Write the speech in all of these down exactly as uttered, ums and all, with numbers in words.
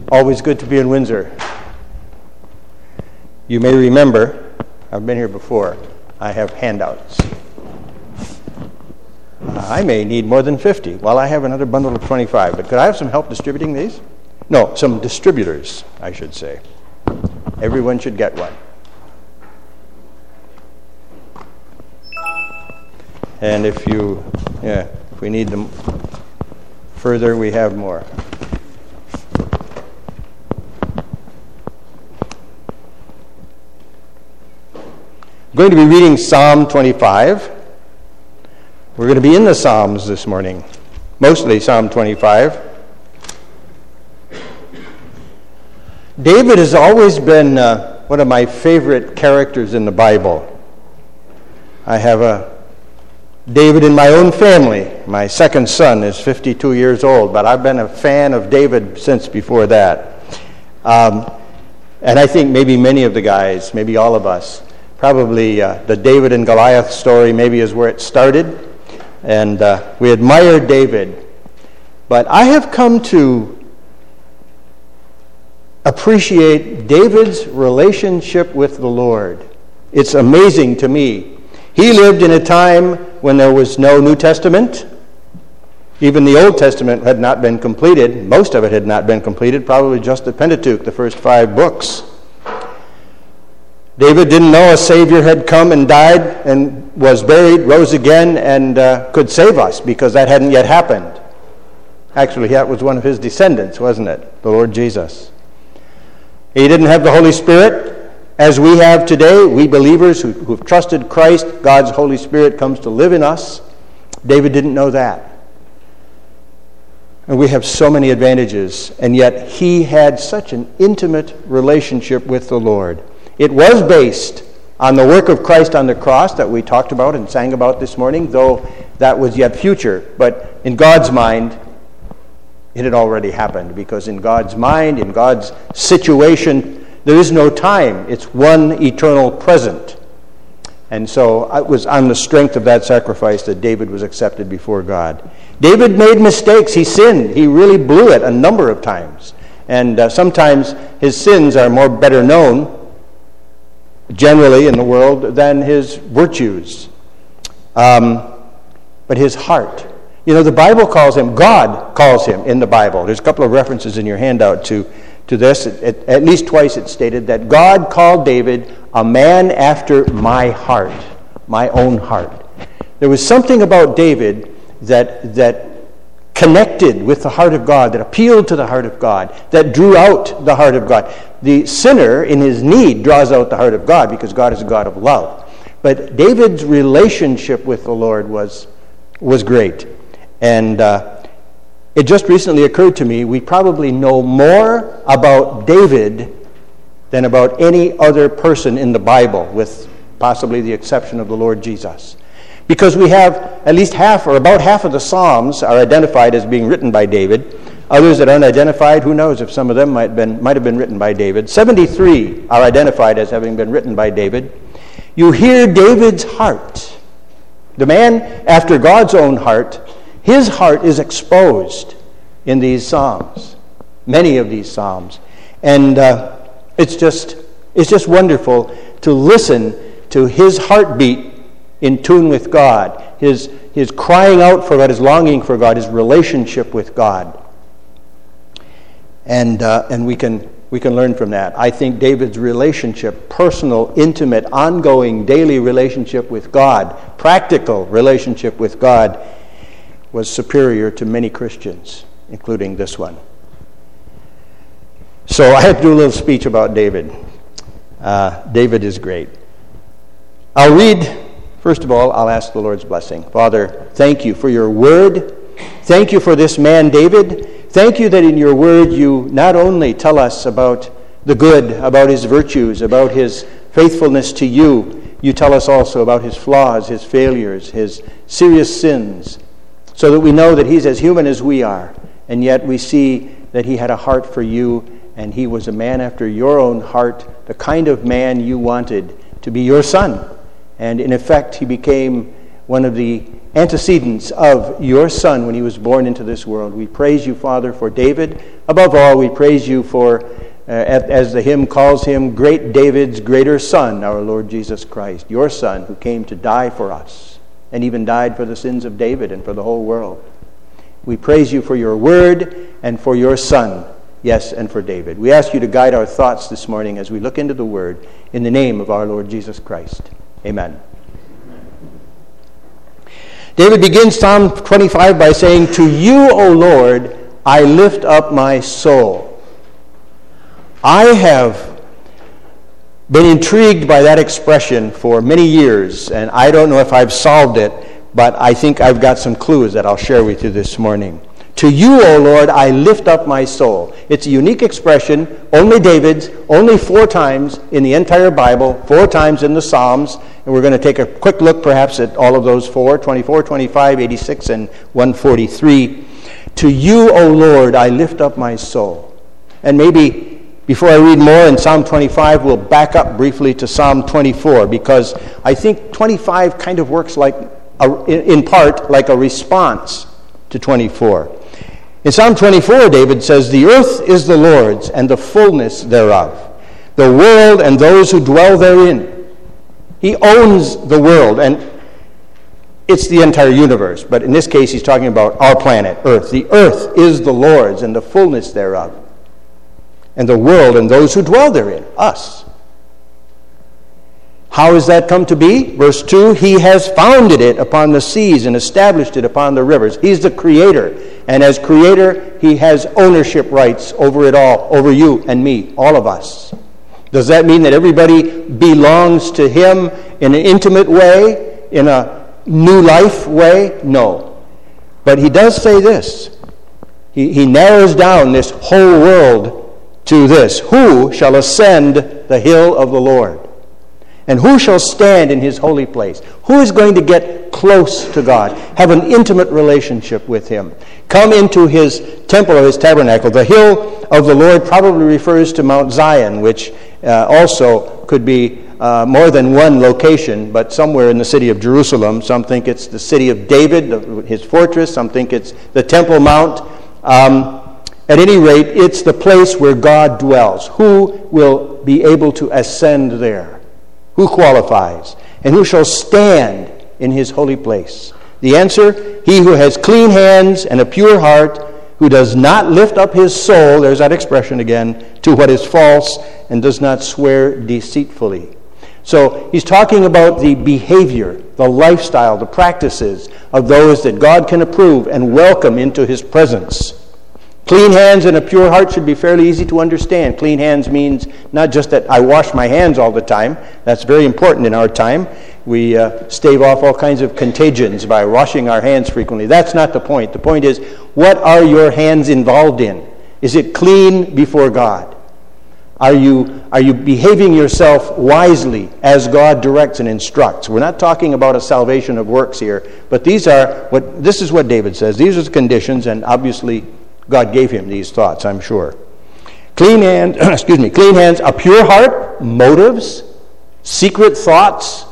Always good to be in Windsor. You may remember, I've been here before, I have handouts. Uh, I may need more than fifty. Well, I have another bundle of twenty-five, but could I have some help distributing these? No, some distributors, I should say. Everyone should get one. And if you, yeah, if we need them further, we have more. I'm going to be reading Psalm twenty-five. We're going to be in the Psalms this morning, mostly Psalm twenty-five. David has always been uh, one of my favorite characters in the Bible. I have a David in my own family. My second son is fifty-two years old, but I've been a fan of David since before that. Um, and I think maybe many of the guys, maybe all of us, probably uh, the David and Goliath story maybe is where it started. And uh, we admire David. But I have come to appreciate David's relationship with the Lord. It's amazing to me. He lived in a time when there was no New Testament. Even the Old Testament had not been completed. Most of it had not been completed, probably just the Pentateuch, the first five books. David didn't know a Savior had come and died and was buried, rose again, and uh, could save us, because that hadn't yet happened. Actually, that was one of his descendants, wasn't it? The Lord Jesus. He didn't have the Holy Spirit, as we have today. We believers who, who've trusted Christ, God's Holy Spirit comes to live in us. David didn't know that. And we have so many advantages, and yet he had such an intimate relationship with the Lord. It was based on the work of Christ on the cross that we talked about and sang about this morning, though that was yet future. But in God's mind, it had already happened, because in God's mind, in God's situation, there is no time. It's one eternal present. And so it was on the strength of that sacrifice that David was accepted before God. David made mistakes. He sinned. He really blew it a number of times. And uh, sometimes his sins are more better known generally in the world than his virtues. Um, but his heart. You know, the Bible calls him, God calls him in the Bible. There's a couple of references in your handout to, to this. At, at, at least twice it's stated that God called David a man after my heart, my own heart. There was something about David that that connected with the heart of God, that appealed to the heart of God, that drew out the heart of God. The sinner in his need draws out the heart of God, because God is a God of love. But David's relationship with the Lord was was great. And uh, it just recently occurred to me, we probably know more about David than about any other person in the Bible, with possibly the exception of the Lord Jesus. Because we have at least half, or about half of the Psalms are identified as being written by David. Others that aren't identified, who knows if some of them might have been, might have been written by David. seventy-three are identified as having been written by David. You hear David's heart. The man after God's own heart, his heart is exposed in these Psalms, many of these Psalms. And uh, it's just it's just wonderful to listen to his heartbeat in tune with God, his his crying out for God, his longing for God, his relationship with God. And uh, and we can we can learn from that. I think David's relationship, personal, intimate, ongoing, daily relationship with God, practical relationship with God, was superior to many Christians, including this one. So I have to do a little speech about David. Uh, David is great. I'll read. First of all, I'll ask the Lord's blessing. Father, thank you for your word. Thank you for this man, David. Thank you that in your word you not only tell us about the good, about his virtues, about his faithfulness to you, you tell us also about his flaws, his failures, his serious sins, so that we know that he's as human as we are, and yet we see that he had a heart for you, and he was a man after your own heart, the kind of man you wanted to be your son. And in effect, he became one of the antecedents of your Son when he was born into this world. We praise you, Father, for David. Above all, we praise you for, uh, as the hymn calls him, great David's greater Son, our Lord Jesus Christ, your Son who came to die for us and even died for the sins of David and for the whole world. We praise you for your word and for your Son, yes, and for David. We ask you to guide our thoughts this morning as we look into the word in the name of our Lord Jesus Christ. Amen. David begins Psalm twenty-five by saying, "To you, O Lord, I lift up my soul." I have been intrigued by that expression for many years, and I don't know if I've solved it, but I think I've got some clues that I'll share with you this morning. To you, O Lord, I lift up my soul. It's a unique expression, only David's, only four times in the entire Bible, four times in the Psalms, and we're going to take a quick look perhaps at all of those four, twenty-four, twenty-five, eighty-six, and one forty-three. To you, O Lord, I lift up my soul. And maybe before I read more in Psalm twenty-five, we'll back up briefly to Psalm twenty-four, because I think twenty-five kind of works like, a, in part, like a response to twenty-four. In Psalm twenty-four, David says, "The earth is the Lord's, and the fullness thereof, the world and those who dwell therein." He owns the world, and it's the entire universe. But in this case, he's talking about our planet, Earth. The earth is the Lord's, and the fullness thereof, and the world and those who dwell therein, us. How has that come to be? Verse two, "He has founded it upon the seas and established it upon the rivers." He's the creator. And as creator, he has ownership rights over it all, over you and me, all of us. Does that mean that everybody belongs to him in an intimate way, in a new life way? No. But he does say this. He, he narrows down this whole world to this: "Who shall ascend the hill of the Lord? And who shall stand in his holy place?" Who is going to get close to God, have an intimate relationship with him, come into his temple or his tabernacle? The hill of the Lord probably refers to Mount Zion, which uh, also could be uh, more than one location, but somewhere in the city of Jerusalem. Some think it's the city of David, his fortress. Some think it's the Temple Mount. Um, at any rate, it's the place where God dwells. Who will be able to ascend there? Who qualifies? And who shall stand in his holy place? The answer: he who has clean hands and a pure heart, who does not lift up his soul, there's that expression again, to what is false, and does not swear deceitfully. So he's talking about the behavior, the lifestyle, the practices of those that God can approve and welcome into his presence. Clean hands and a pure heart should be fairly easy to understand. Clean hands means not just that I wash my hands all the time. That's very important in our time. We uh, stave off all kinds of contagions by washing our hands frequently. That's not the point. The point is, what are your hands involved in? Is it clean before God? Are you, are you behaving yourself wisely as God directs and instructs? We're not talking about a salvation of works here, but these are what this is what David says. These are the conditions, and obviously God gave him these thoughts, I'm sure. Clean hands, excuse me, clean hands, a pure heart, motives, secret thoughts,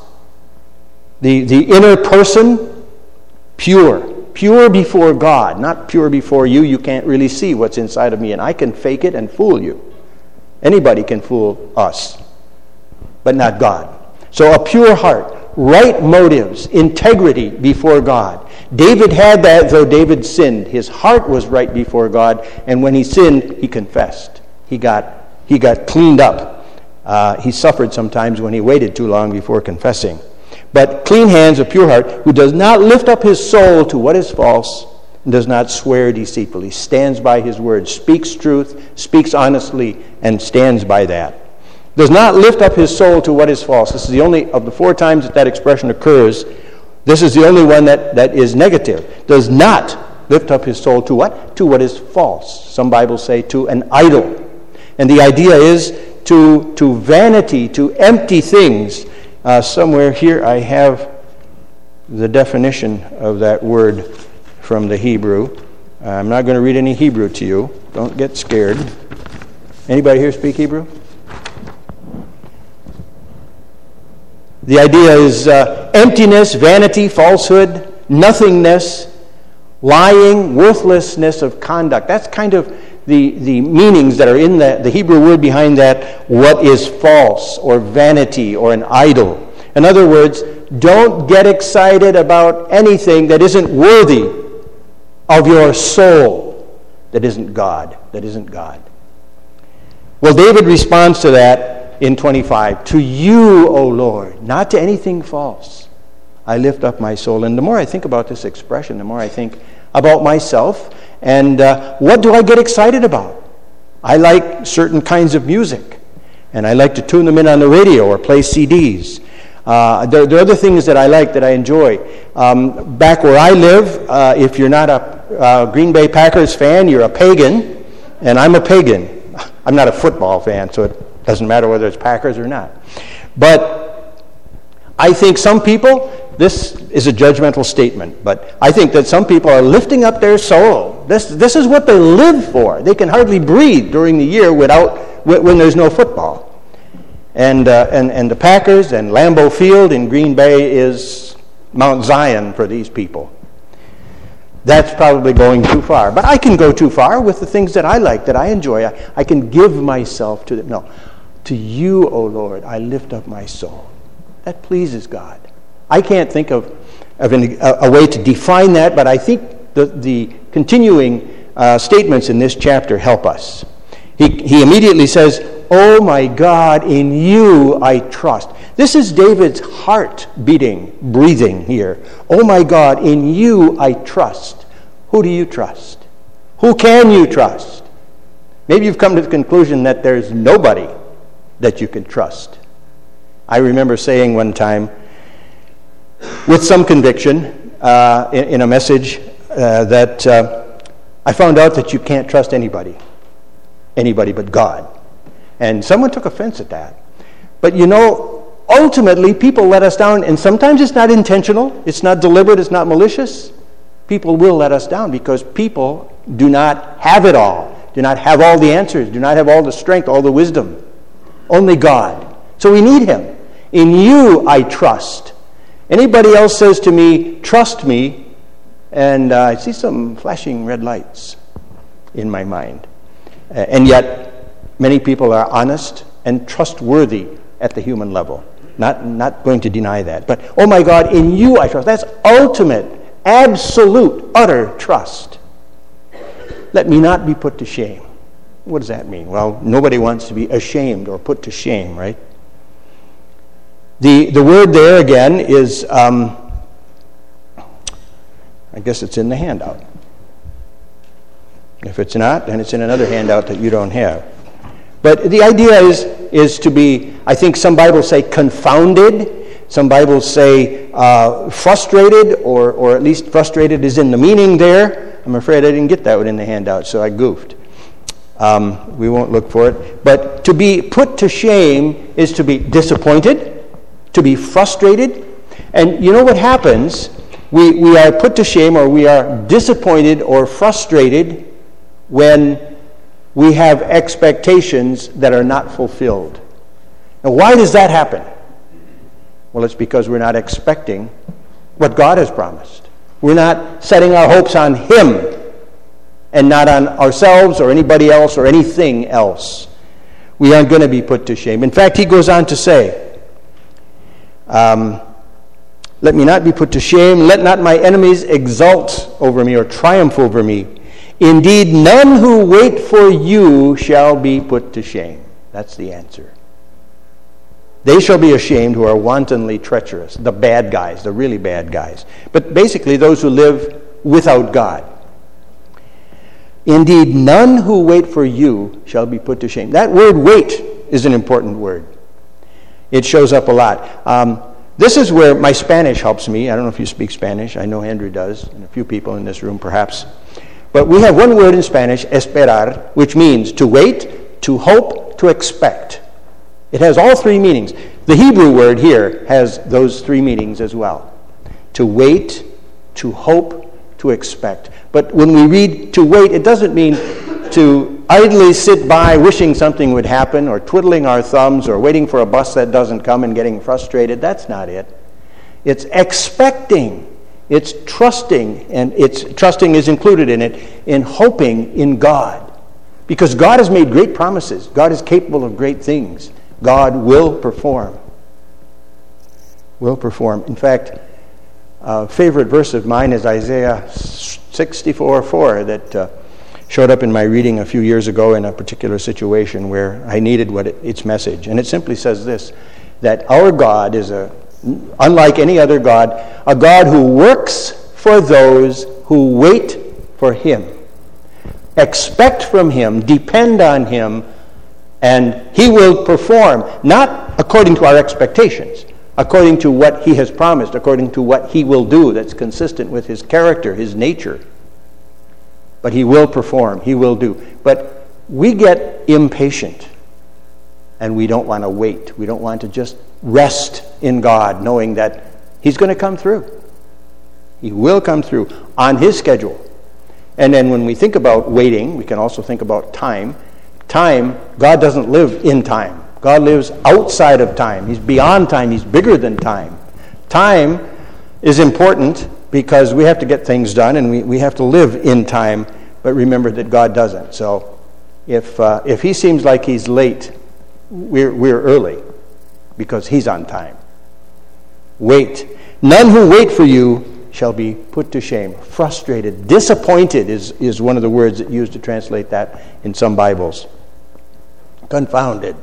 the, the inner person, pure. Pure before God, not pure before you. You can't really see what's inside of me, and I can fake it and fool you. Anybody can fool us, but not God. So a pure heart, right motives, integrity before God. David had that, though David sinned. His heart was right before God, and when he sinned, he confessed. He got he got cleaned up. Uh, he suffered sometimes when he waited too long before confessing. But clean hands, a pure heart, who does not lift up his soul to what is false, and does not swear deceitfully, stands by his word, speaks truth, speaks honestly, and stands by that. Does not lift up his soul to what is false. This is the only, of the four times that that expression occurs, this is the only one that, that is negative. Does not lift up his soul to what? To what is false. Some Bibles say to an idol. And the idea is to, to vanity, to empty things. Uh, somewhere here I have the definition of that word from the Hebrew. Uh, I'm not going to read any Hebrew to you. Don't get scared. Anybody here speak Hebrew? The idea is uh, emptiness, vanity, falsehood, nothingness, lying, worthlessness of conduct. That's kind of the, the meanings that are in the, the Hebrew word behind that, what is false or vanity or an idol. In other words, don't get excited about anything that isn't worthy of your soul, that isn't God, that isn't God. Well, David responds to that in twenty-five. To you, O Lord, not to anything false, I lift up my soul. And the more I think about this expression, the more I think about myself and uh, what do I get excited about? I like certain kinds of music, and I like to tune them in on the radio or play C Ds. Uh, there, there are other things that I like, that I enjoy. Um, back where I live, uh, if you're not a uh, Green Bay Packers fan, you're a pagan, and I'm a pagan. I'm not a football fan, so it doesn't matter whether it's Packers or not. But I think some people, this is a judgmental statement, but I think that some people are lifting up their soul. This, this is what they live for. They can hardly breathe during the year without when there's no football. And, uh, and and the Packers and Lambeau Field in Green Bay is Mount Zion for these people. That's probably going too far. But I can go too far with the things that I like, that I enjoy. I, I can give myself to them. No, to you, O Lord, I lift up my soul. That pleases God. I can't think of, of an, a, a way to define that, but I think the, the continuing uh, statements in this chapter help us. He, he immediately says, "Oh my God, in you I trust." This is David's heart beating, breathing here. Oh my God, in you I trust. Who do you trust? Who can you trust? Maybe you've come to the conclusion that there's nobody that you can trust. I remember saying one time, with some conviction, uh, in, in a message, uh, that uh, I found out that you can't trust anybody. Anybody but God. And someone took offense at that. But you know, ultimately people let us down, and sometimes it's not intentional, it's not deliberate, it's not malicious. People will let us down because people do not have it all, do not have all the answers, do not have all the strength, all the wisdom. Only God. So we need Him. In you I trust. Anybody else says to me, trust me, and uh, I see some flashing red lights in my mind. Uh, and yet, many people are honest and trustworthy at the human level. Not, not going to deny that. But, oh my God, in you I trust. That's ultimate, absolute, utter trust. Let me not be put to shame. What does that mean? Well, nobody wants to be ashamed or put to shame, right? The, the word there, again, is, um, I guess it's in the handout. If it's not, then it's in another handout that you don't have. But the idea is, is to be, I think some Bibles say confounded. Some Bibles say uh, frustrated, or, or at least frustrated is in the meaning there. I'm afraid I didn't get that one in the handout, so I goofed. Um, we won't look for it. But to be put to shame is to be disappointed, to be frustrated. And you know what happens? We, we are put to shame, or we are disappointed or frustrated when we have expectations that are not fulfilled. Now, why does that happen? Well, it's because we're not expecting what God has promised. We're not setting our hopes on Him and not on ourselves or anybody else or anything else. We aren't going to be put to shame. In fact, he goes on to say, um, let me not be put to shame. Let not my enemies exult over me or triumph over me. Indeed, none who wait for you shall be put to shame. That's the answer. They shall be ashamed who are wantonly treacherous, the bad guys, the really bad guys. But basically those who live without God. Indeed, none who wait for you shall be put to shame. That word wait is an important word. It shows up a lot. Um, this is where my Spanish helps me. I don't know if you speak Spanish. I know Andrew does, and a few people in this room perhaps. But we have one word in Spanish, esperar, which means to wait, to hope, to expect. It has all three meanings. The Hebrew word here has those three meanings as well. To wait, to hope, to expect. But when we read to wait, it doesn't mean to idly sit by wishing something would happen or twiddling our thumbs or waiting for a bus that doesn't come and getting frustrated. That's not it. It's expecting. It's trusting, and it's trusting is included in it, in hoping in God. Because God has made great promises. God is capable of great things. God will perform. Will perform. In fact, a favorite verse of mine is Isaiah sixty-four four that uh, showed up in my reading a few years ago in a particular situation where I needed what it, its message. And it simply says this, that our God is a, unlike any other God, a God who works for those who wait for Him. Expect from Him, depend on Him, and He will perform, not according to our expectations, according to what He has promised, according to what He will do that's consistent with His character, His nature. But He will perform, He will do. But we get impatient, and we don't want to wait. We don't want to just rest in God, knowing that He's going to come through. He will come through on His schedule. And then when we think about waiting, we can also think about time. Time, God doesn't live in time. God lives outside of time. He's beyond time. He's bigger than time. Time is important because we have to get things done and we, we have to live in time. But remember that God doesn't. So if uh, if He seems like He's late, we're we're early because He's on time. Wait. None who wait for you shall be put to shame. Frustrated, disappointed is, is one of the words that used to translate that in some Bibles. Confounded.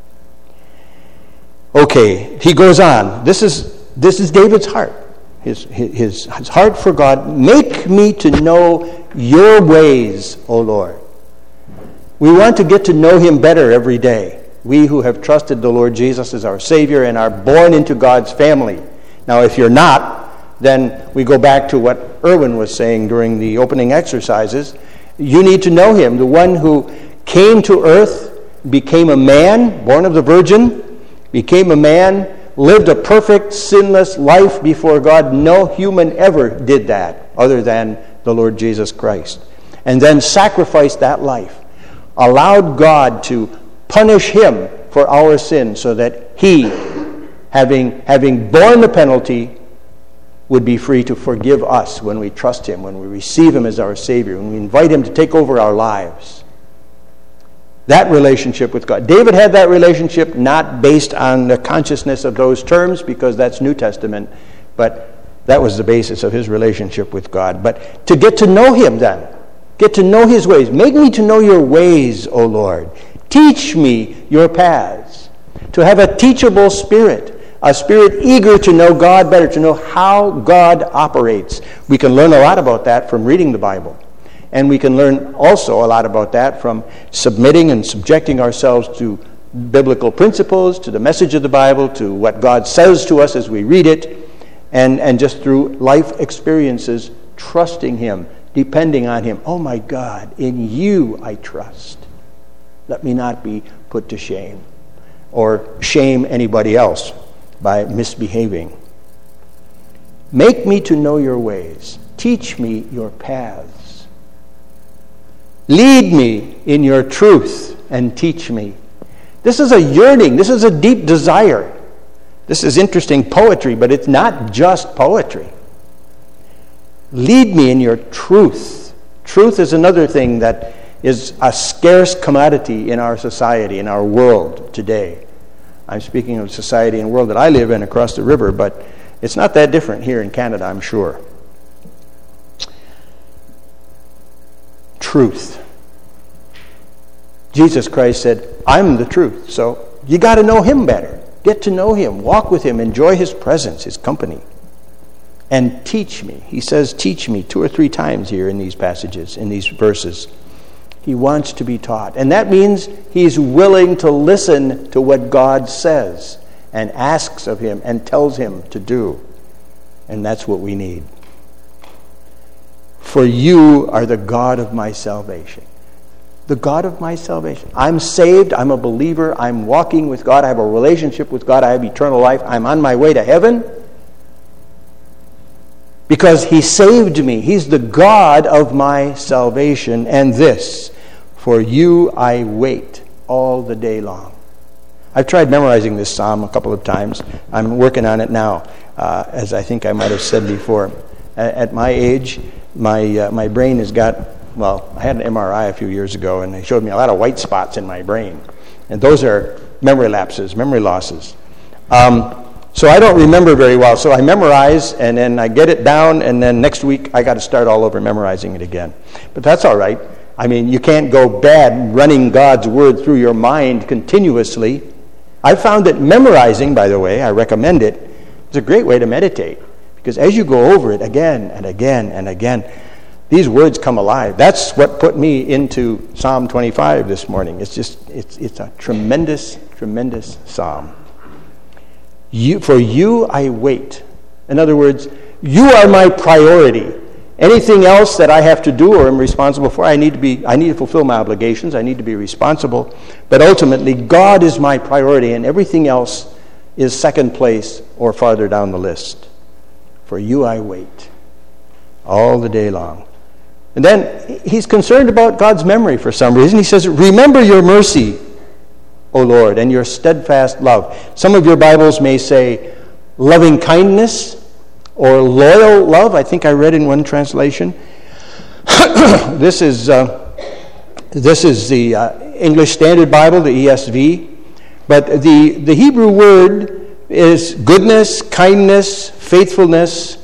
Okay, he goes on. This is this is David's heart. His, his, his heart for God. Make me to know your ways, O Lord. We want to get to know Him better every day. We who have trusted the Lord Jesus as our Savior and are born into God's family. Now, if you're not, then we go back to what Erwin was saying during the opening exercises. You need to know Him, the one who came to earth, became a man, born of the Virgin, became a man, lived a perfect, sinless life before God. No human ever did that other than the Lord Jesus Christ. And then sacrificed that life, allowed God to punish Him for our sin so that He, having, having borne the penalty, would be free to forgive us when we trust Him, when we receive Him as our Savior, when we invite Him to take over our lives. That relationship with God. David had that relationship not based on the consciousness of those terms, because that's New Testament, but that was the basis of his relationship with God. But to get to know Him then, get to know His ways. Make me to know your ways, O Lord. Teach me your paths. To have a teachable spirit, a spirit eager to know God better, to know how God operates. We can learn a lot about that from reading the Bible. And we can learn also a lot about that from submitting and subjecting ourselves to biblical principles, to the message of the Bible, to what God says to us as we read it, and, and just through life experiences, trusting Him, depending on Him. Oh my God, in you I trust. Let me not be put to shame or shame anybody else by misbehaving. Make me to know your ways. Teach me your paths. Lead me in your truth and teach me. This is a yearning. This is a deep desire. This is interesting poetry, but it's not just poetry. Lead me in your truth. Truth is another thing that is a scarce commodity in our society, in our world today. I'm speaking of society and world that I live in across the river, but it's not that different here in Canada, I'm sure. Truth. Jesus Christ said, I'm the truth. So you got to know Him better. Get to know Him. Walk with Him. Enjoy His presence, His company. And teach me. He says, teach me two or three times here in these passages, in these verses. He wants to be taught. And that means he's willing to listen to what God says and asks of Him and tells Him to do. And that's what we need. For you are the God of my salvation. The God of my salvation. I'm saved. I'm a believer. I'm walking with God. I have a relationship with God. I have eternal life. I'm on my way to heaven because He saved me. He's the God of my salvation. And this, for you I wait all the day long. I've tried memorizing this psalm a couple of times. I'm working on it now, uh, as I think I might have said before. At, at my age, my uh, my brain has got, well, I had an M R I a few years ago, and they showed me a lot of white spots in my brain. And those are memory lapses, memory losses. Um, so I don't remember very well. So I memorize, and then I get it down, and then next week I got to start all over memorizing it again. But that's all right. I mean, you can't go bad running God's Word through your mind continuously. I found that memorizing, by the way, I recommend it, is a great way to meditate. Because as you go over it again and again and again, these words come alive. That's what put me into Psalm twenty-five this morning. It's just, it's it's a tremendous, tremendous psalm. You, for you I wait. In other words, you are my priority. Anything else that I have to do or am responsible for, I need to be, I need to fulfill my obligations. I need to be responsible. But ultimately, God is my priority, and everything else is second place or farther down the list. For you I wait all the day long. And then he's concerned about God's memory for some reason. He says, remember your mercy, O Lord, and your steadfast love. Some of your Bibles may say loving kindness or loyal love. I think I read in one translation. This is uh, this is the uh, English Standard Bible, the E S V. But the, the Hebrew word is goodness, kindness, faithfulness,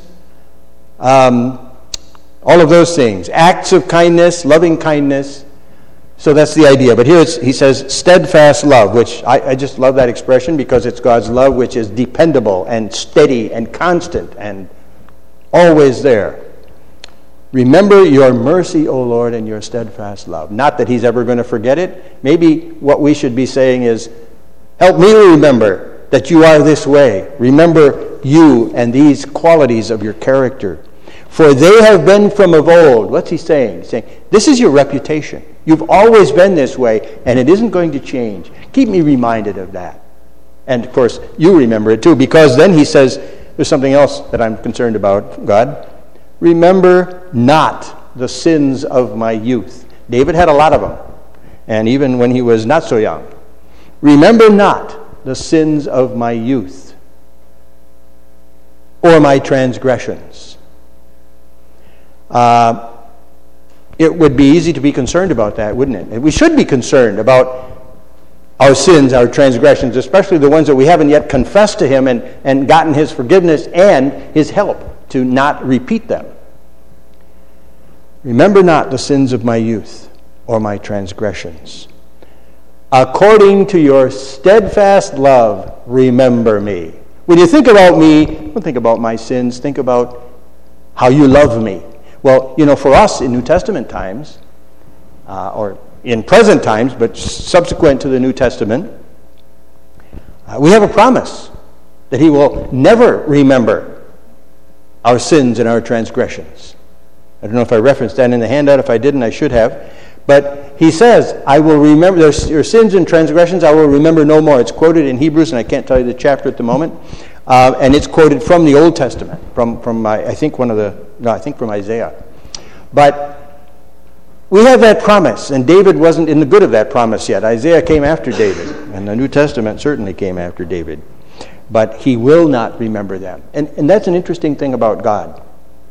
um, all of those things. Acts of kindness, loving kindness. So that's the idea. But here it's, he says steadfast love, which I, I just love that expression because it's God's love which is dependable and steady and constant and always there. Remember your mercy, O Lord, and your steadfast love. Not that he's ever going to forget it. Maybe what we should be saying is, help me to remember that you are this way. Remember you and these qualities of your character. For they have been from of old. What's he saying? He's saying, this is your reputation. You've always been this way, and it isn't going to change. Keep me reminded of that. And, of course, you remember it too, because then he says, there's something else that I'm concerned about, God. Remember not the sins of my youth. David had a lot of them, and even when he was not so young. Remember not the sins of my youth or my transgressions. Uh, it would be easy to be concerned about that, wouldn't it? And we should be concerned about our sins, our transgressions, especially the ones that we haven't yet confessed to him and, and gotten his forgiveness and his help to not repeat them. Remember not the sins of my youth or my transgressions. According to your steadfast love, remember me. When you think about me, don't think about my sins. Think about how you love me. Well, you know, for us in New Testament times, uh, or in present times, but subsequent to the New Testament, uh, we have a promise that he will never remember our sins and our transgressions. I don't know if I referenced that in the handout. If I didn't, I should have. But he says, I will remember your sins and transgressions, I will remember no more. It's quoted in Hebrews, and I can't tell you the chapter at the moment. Uh, and it's quoted from the Old Testament, from, from my, I think one of the, no, I think from Isaiah. But we have that promise, and David wasn't in the good of that promise yet. Isaiah came after David, and the New Testament certainly came after David. But he will not remember them. And, and that's an interesting thing about God.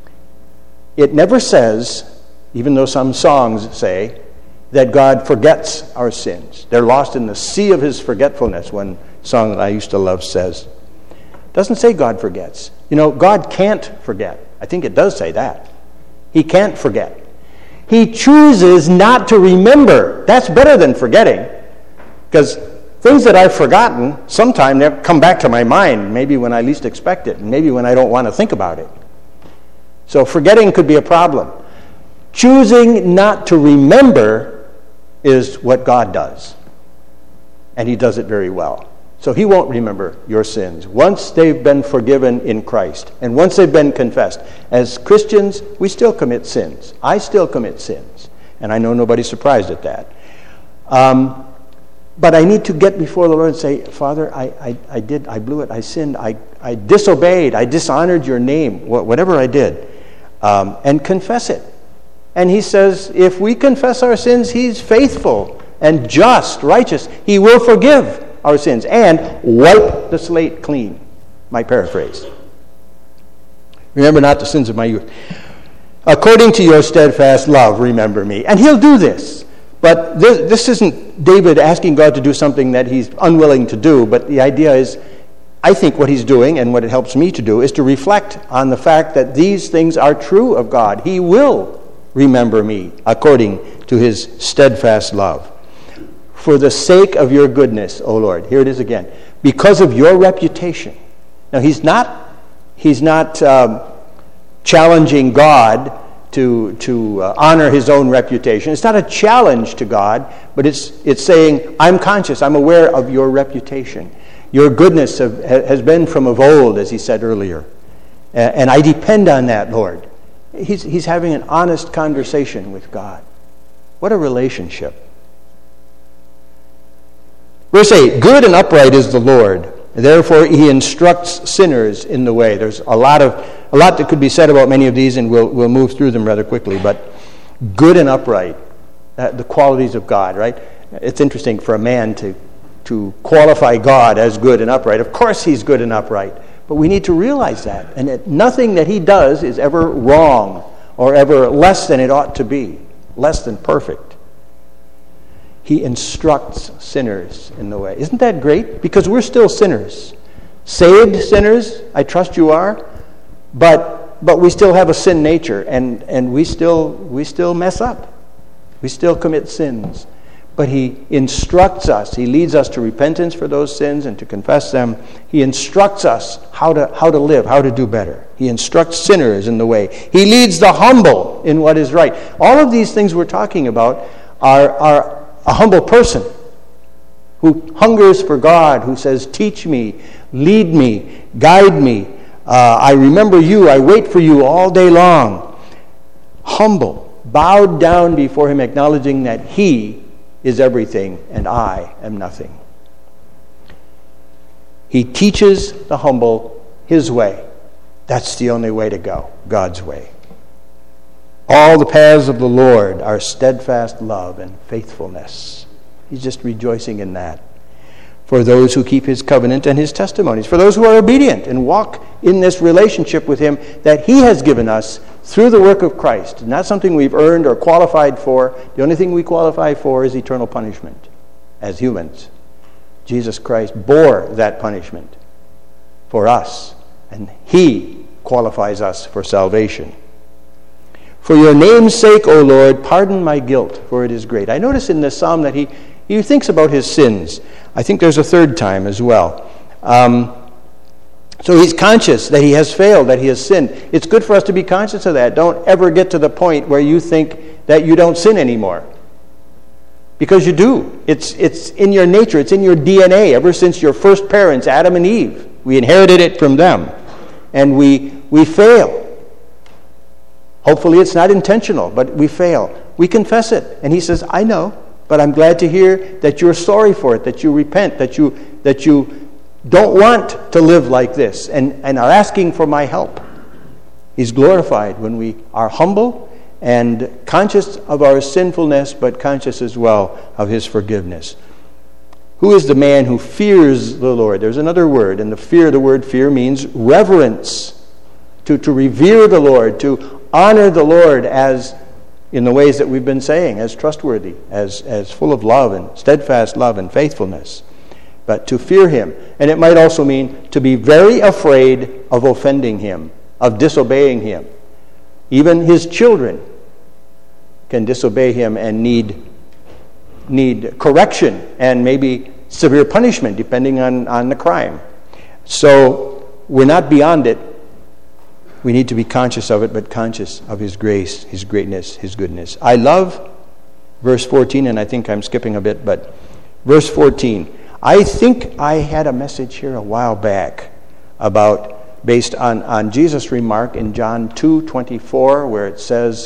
It never says, even though some songs say, that God forgets our sins. They're lost in the sea of his forgetfulness, one song that I used to love says. It doesn't say God forgets. You know, God can't forget. I think it does say that. He can't forget. He chooses not to remember. That's better than forgetting. Because things that I've forgotten sometime come back to my mind, maybe when I least expect it, and maybe when I don't want to think about it. So forgetting could be a problem. Choosing not to remember is what God does. And he does it very well. So he won't remember your sins once they've been forgiven in Christ and once they've been confessed. As Christians, we still commit sins. I still commit sins. And I know nobody's surprised at that. Um, but I need to get before the Lord and say, Father, I, I, I did, I blew it, I sinned, I, I disobeyed, I dishonored your name, whatever I did, um, and confess it. And he says, if we confess our sins, he's faithful and just, righteous. He will forgive our sins and wipe the slate clean. My paraphrase. Remember not the sins of my youth. According to your steadfast love, remember me. And he'll do this. But this, this isn't David asking God to do something that he's unwilling to do, but the idea is, I think what he's doing, and what it helps me to do, is to reflect on the fact that these things are true of God. He will remember me according to his steadfast love. For the sake of your goodness, O Lord. Here it is again. Because of your reputation. Now, he's not, he's not um, challenging God to, to uh, honor his own reputation. It's not a challenge to God, but it's, it's saying, I'm conscious, I'm aware of your reputation. Your goodness have, has been from of old, as he said earlier. And I depend on that, Lord. He's, he's having an honest conversation with God. What a relationship. Verse eight, good and upright is the Lord. Therefore he instructs sinners in the way. There's a lot of a lot that could be said about many of these, and we'll we'll move through them rather quickly. But good and upright, uh, the qualities of God, right? It's interesting for a man to to qualify God as good and upright. Of course he's good and upright, but we need to realize that, and that nothing that he does is ever wrong or ever less than it ought to be, less than perfect. He instructs sinners in the way. Isn't that great? Because we're still sinners. Saved sinners, I trust you are, but but we still have a sin nature, and, and we still we still mess up. We still commit sins. But he instructs us. He leads us to repentance for those sins and to confess them. He instructs us how to how to live, how to do better. He instructs sinners in the way. He leads the humble in what is right. All of these things we're talking about are are a humble person who hungers for God, who says, teach me, lead me, guide me. Uh, I remember you, I wait for you all day long. Humble, bowed down before him, acknowledging that he is everything and I am nothing. He teaches the humble his way. That's the only way to go, God's way. All the paths of the Lord are steadfast love and faithfulness. He's just rejoicing in that. For those who keep his covenant and his testimonies. For those who are obedient and walk in this relationship with him that he has given us through the work of Christ. Not something we've earned or qualified for. The only thing we qualify for is eternal punishment as humans. Jesus Christ bore that punishment for us, and he qualifies us for salvation. For your name's sake, O Lord, pardon my guilt, for it is great. I notice in this psalm that he, he thinks about his sins. I think there's a third time as well. Um, so he's conscious that he has failed, that he has sinned. It's good for us to be conscious of that. Don't ever get to the point where you think that you don't sin anymore. Because you do. It's, it's in your nature. It's in your D N A. Ever since your first parents, Adam and Eve. We inherited it from them. And we we fail. Hopefully it's not intentional, but we fail. We confess it. And he says, I know, but I'm glad to hear that you're sorry for it, that you repent, that you that you don't want to live like this, and, and are asking for my help. He's glorified when we are humble and conscious of our sinfulness, but conscious as well of his forgiveness. Who is the man who fears the Lord? There's another word, and the fear, the word fear means reverence, to, to revere the Lord, to honor the Lord as, in the ways that we've been saying, as trustworthy, as, as full of love and steadfast love and faithfulness. But to fear him. And it might also mean to be very afraid of offending him, of disobeying him. Even his children can disobey him and need, need correction and maybe severe punishment depending on, on the crime. So we're not beyond it. We need to be conscious of it, but conscious of his grace, his greatness, his goodness. I love verse fourteen, and I think I'm skipping a bit, but verse fourteen. I think I had a message here a while back about, based on, on Jesus' remark in John two twenty-four, where it says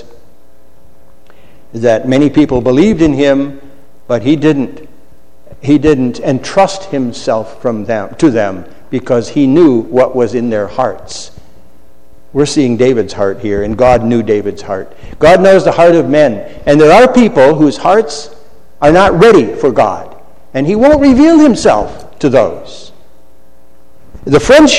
that many people believed in him, but he didn't. He didn't entrust himself from them to them because he knew what was in their hearts. We're seeing David's heart here, and God knew David's heart. God knows the heart of men. And there are people whose hearts are not ready for God. And he won't reveal himself to those. The friendship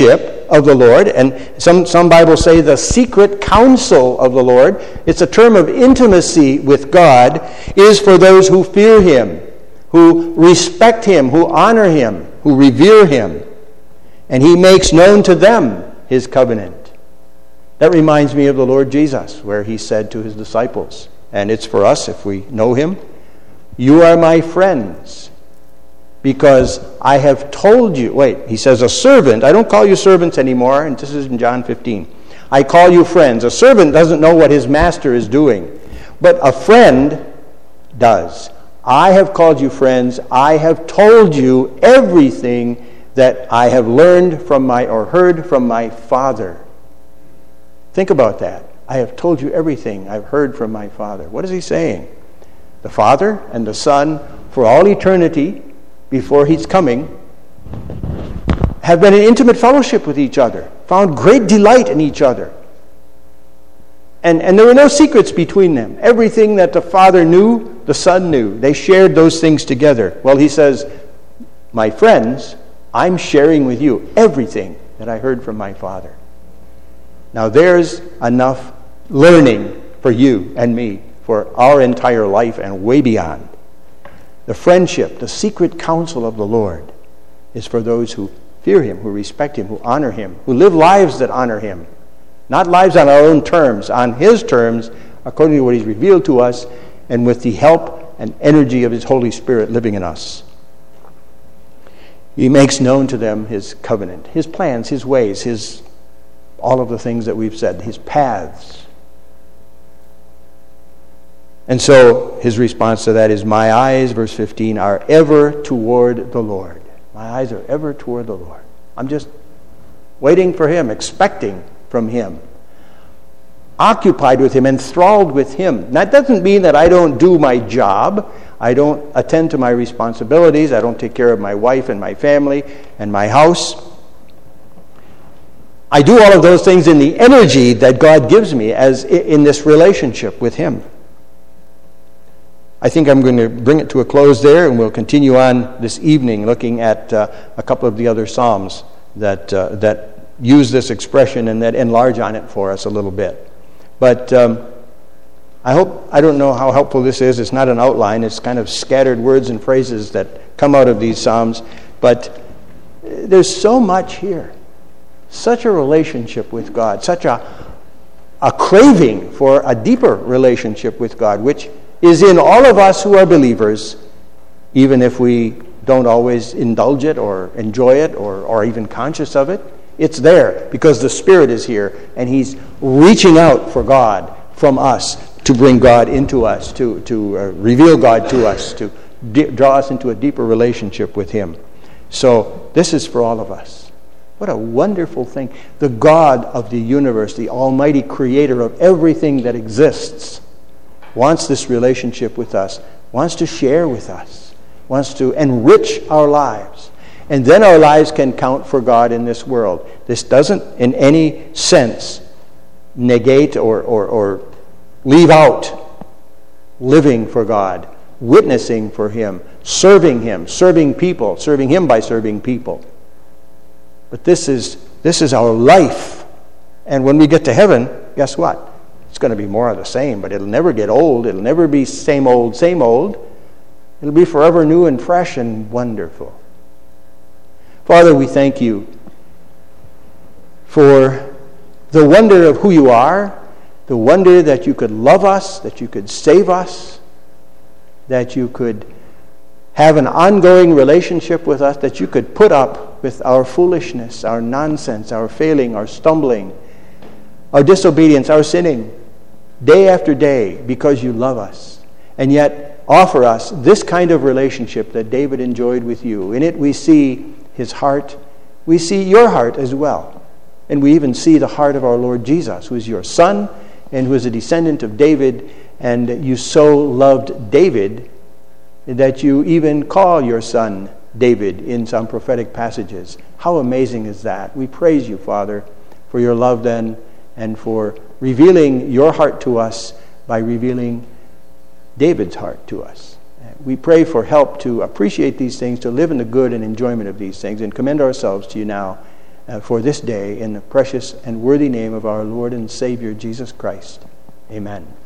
of the Lord, and some, some Bibles say the secret counsel of the Lord. It's a term of intimacy with God, is for those who fear him, who respect him, who honor him, who revere him. And he makes known to them his covenant. That reminds me of the Lord Jesus, where he said to his disciples, and it's for us if we know him, "You are my friends, because I have told you," wait, he says, "a servant," I don't call you servants anymore, and this is in John fifteen. "I call you friends." A servant doesn't know what his master is doing, but a friend does. "I have called you friends. I have told you everything that I have learned from my, or heard from my Father." Think about that. I have told you everything I've heard from my Father. What is he saying? The Father and the Son, for all eternity, before he's coming, have been in intimate fellowship with each other, found great delight in each other. And, and there were no secrets between them. Everything that the Father knew, the Son knew. They shared those things together. Well, he says, "My friends, I'm sharing with you everything that I heard from my Father." Now there's enough learning for you and me for our entire life and way beyond. The friendship, the secret counsel of the Lord is for those who fear him, who respect him, who honor him, who live lives that honor him. Not lives on our own terms, on his terms, according to what he's revealed to us, and with the help and energy of his Holy Spirit living in us. He makes known to them his covenant, his plans, his ways, his all of the things that we've said, his paths. And so his response to that is, "My eyes," verse fifteen, "are ever toward the Lord." My eyes are ever toward the Lord. I'm just waiting for him, expecting from him, occupied with him, enthralled with him. That doesn't mean that I don't do my job. I don't attend to my responsibilities. I don't take care of my wife and my family and my house. I do all of those things in the energy that God gives me as in this relationship with him. I think I'm going to bring it to a close there, and we'll continue on this evening looking at uh, a couple of the other Psalms that uh, that use this expression and that enlarge on it for us a little bit. But um, I hope, I don't know how helpful this is. It's not an outline. It's kind of scattered words and phrases that come out of these Psalms. But there's so much here. Such a relationship with God. Such a, a craving for a deeper relationship with God, which is in all of us who are believers, even if we don't always indulge it or enjoy it or, or even conscious of it. It's there because the Spirit is here, and he's reaching out for God from us to bring God into us, to, to uh, reveal God to us, to di- draw us into a deeper relationship with him. So this is for all of us. What a wonderful thing. The God of the universe, the almighty creator of everything that exists, wants this relationship with us, wants to share with us, wants to enrich our lives. And then our lives can count for God in this world. This doesn't in any sense negate or, or, or leave out living for God, witnessing for him, serving him, serving people, serving him by serving people. But this is this is our life. And when we get to heaven, guess what? It's going to be more of the same, but it'll never get old. It'll never be same old, same old. It'll be forever new and fresh and wonderful. Father, we thank you for the wonder of who you are, the wonder that you could love us, that you could save us, that you could have an ongoing relationship with us, that you could put up with our foolishness, our nonsense, our failing, our stumbling, our disobedience, our sinning, day after day, because you love us. And yet offer us this kind of relationship that David enjoyed with you. In it we see his heart. We see your heart as well. And we even see the heart of our Lord Jesus, who is your son and who is a descendant of David. And you so loved David that you even call your son David in some prophetic passages. How amazing is that? We praise you, Father, for your love then and for revealing your heart to us by revealing David's heart to us. We pray for help to appreciate these things, to live in the good and enjoyment of these things, and commend ourselves to you now uh, for this day in the precious and worthy name of our Lord and Savior Jesus Christ. Amen.